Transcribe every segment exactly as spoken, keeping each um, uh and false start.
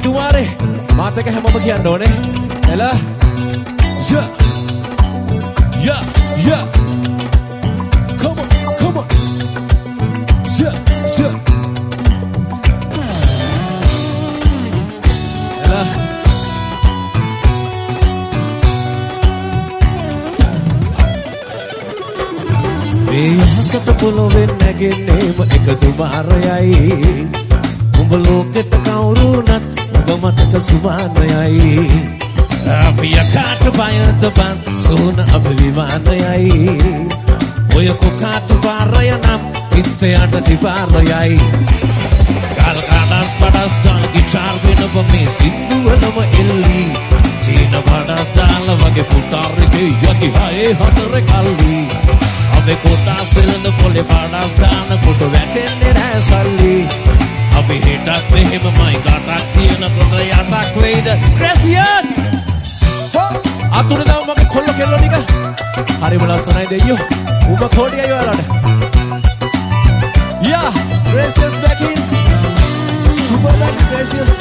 දුමාරේ මාත් එක හැමෝම කියන්න ඕනේ. එලා. Yeah. Yeah. Yeah. Come on. Come on. Yeah. Yeah. එලා. මේ හසට පොළොවෙන් නැගෙන්නේම එක දුමාරයයි. උඹ ලෝකෙට කවුරුනත් උඹ මතක සුමානයයි. අපි යකාට බයද බන් සෝන අපි විමානයයි. ඔය කොකාට පාරය නම් ඉත්තයට දිපාරයයි. ගල් කඩස් පඩස් දාන ගිටාර් වෙනව මේ සින්දුවනම එල්ලි. චීන පඩස් දාන වගේ පුතාරිකේ යකි හයේ හතර කල්ලි. අපි කොටස් වෙලඳ පොලේ පඩස් දාන කොට වැටෙන්නේ නැහැ සල්ලි. අපි හිටක් මෙහෙමමයි ගටක් තියෙන කොට යටක් වෙයිද ක්‍රැසියන් අතුරු දාව මගේ කොල්ල කෙල්ල ටික හරිම ලස්සනයි දෙයියෝ උඹ කොඩියයි ඔයාලට යා ක්‍රැසියස් back in super back ක්‍රැසියස්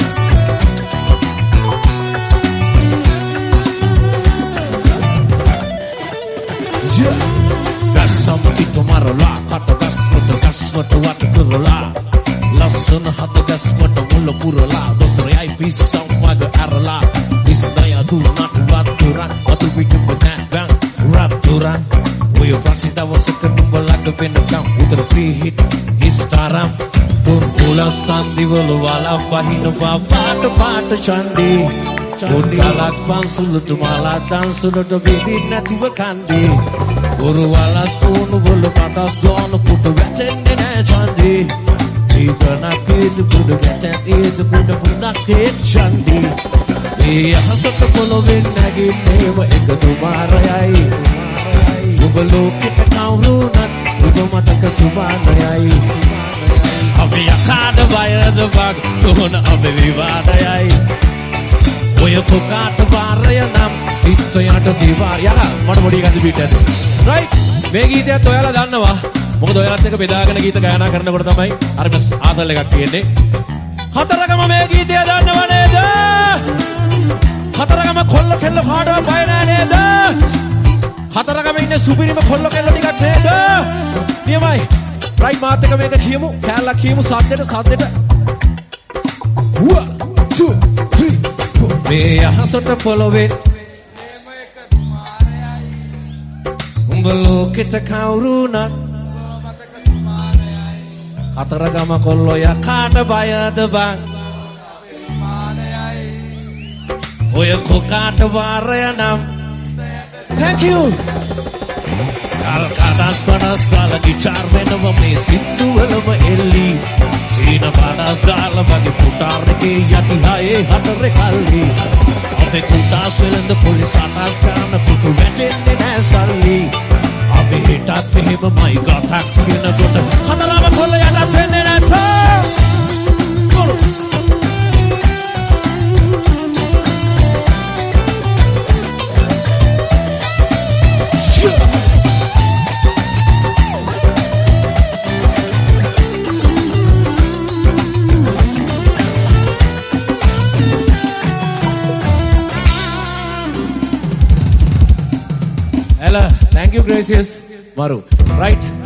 yeah gasam kitomarola katagas mutagas mutawat kurola lasun hatagas mutamul kurola dostrei pisau waga arla isnaya tu not waturan watu bikin benak bang raturan we praksita wasakan balaga benakam utar prihit istaram turpula sandi wala pahin papat pat chandi Kodalak pansulut mala dansulut bidin natuwa kandi Guru walas punu bolu patas dono putu vetenne na chandi Jibana kitu putu veten itu putu punak kit chandi Iya hasat polo vinnagi neva eka dumarayai Ubalo kita kaurunat uba mataka subanayai Abi yakada bayada bag sona abi vivadayai ඔය කොකාට පාරය නම් ඉස්සයට දිවා යලා මට පොඩි ගඳ පිට ඇද right මේ ගීතයත් ඔයාලා දන්නවා මොකද ඔයාලත් එක්ක බෙදාගෙන ගීත ගායනා කරනකොට තමයි අර බස් ආදල් එකක් තියෙන්නේ හතරගම මේ ගීතය දන්නව නේද හතරගම කොල්ල කෙල්ල පාඩව බය නෑ නේද හතරගම ඉන්නේ සුපිරිම කොල්ල කෙල්ල ටිකක් නේද නියමයි රයිට් මාත් එක්ක මේක කියමු කැලලා කියමු සද්දෙට සද්දෙට one two three මේ අහසට පොළොවේ උඹ ලෝකෙට කවුරුනත් හතරගම කොල්ලෝ යකාට බයද බං ඔය කොකාට වාරය නම් thank you කල් කඩස් පඩස් දාලා ගිටාර් වෙනව මේ සින්දුවලම එල්ලි චීන පඩස් දාලා වගේ පුතාරකේ යටි හයේ හතර කල්ලි අපේ කුටාස් වෙලඳ පොලිස් අටස් ගන්න පුතු වැටෙන්නේ නෑ සල්ලි අපි හිටත් මෙහෙමමයි ගතක් කියනකොට හතරම කොල්ල යටත් වෙන්නේ නැතෝ කොළු Thank you, Gracious. Maru. Right.